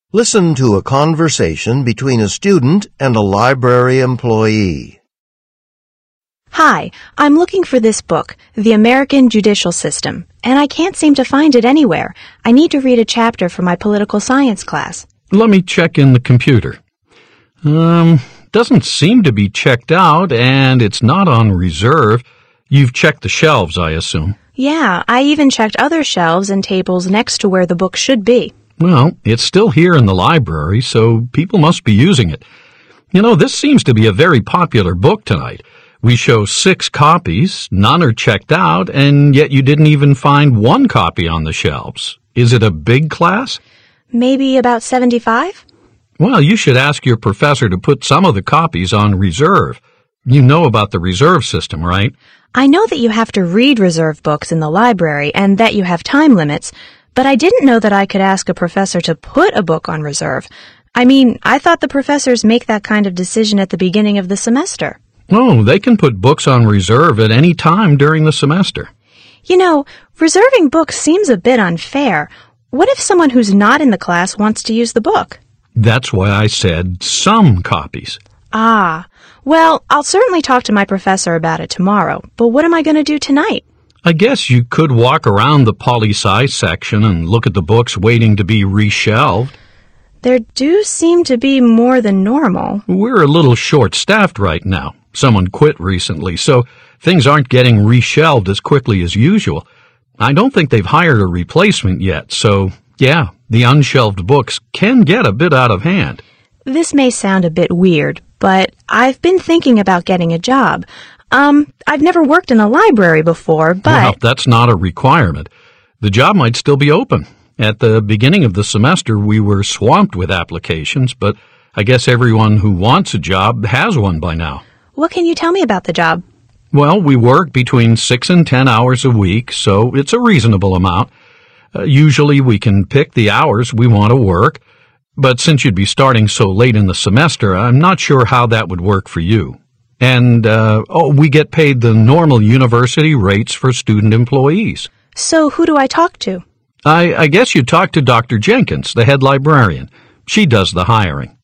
Listen to a conversation between a student and a library employee. Hi, I'm looking for this book, The American Judicial System, and I can't seem to find it anywhere. I need to read a chapter for my political science class. Let me check in the computer. Doesn't seem to be checked out, and it's not on reserve. You've checked the shelves, I assume. Yeah, I even checked other shelves and tables next to where the book should be. Well, it's still here in the library, so people must be using it. You know, this seems to be a very popular book tonight. We show 6 copies, none are checked out, and yet you didn't even find one copy on the shelves. Is it a big class? Maybe about 75? Well, you should ask your professor to put some of the copies on reserve. You know about the reserve system, right? I know that you have to read reserve books in the library and that you have time limits, but I didn't know that I could ask a professor to put a book on reserve. I mean, I thought the professors make that kind of decision at the beginning of the semester. Oh, they can put books on reserve at any time during the semester. You know, reserving books seems a bit unfair. What if someone who's not in the class wants to use the book? That's why I said some copies. Ah, well, I'll certainly talk to my professor about it tomorrow, but what am I going to do tonight? I guess you could walk around the poli-sci section and look at the books waiting to be reshelved. There do seem to be more than normal. We're a little short-staffed right now. Someone quit recently, so things aren't getting reshelved as quickly as usual. I don't think they've hired a replacement yet, so, yeah, the unshelved books can get a bit out of hand. This may sound a bit weird, but I've been thinking about getting a job. I've never worked in a library before, but... Well, that's not a requirement. The job might still be open. At the beginning of the semester, we were swamped with applications, but I guess everyone who wants a job has one by now. What can you tell me about the job? Well, we work between 6 and 10 hours a week, so it's a reasonable amount. Usually we can pick the hours we want to work, but since you'd be starting so late in the semester, I'm not sure how that would work for you. And, we get paid the normal university rates for student employees. So who do I talk to? I guess you talk to Dr. Jenkins, the head librarian. She does the hiring.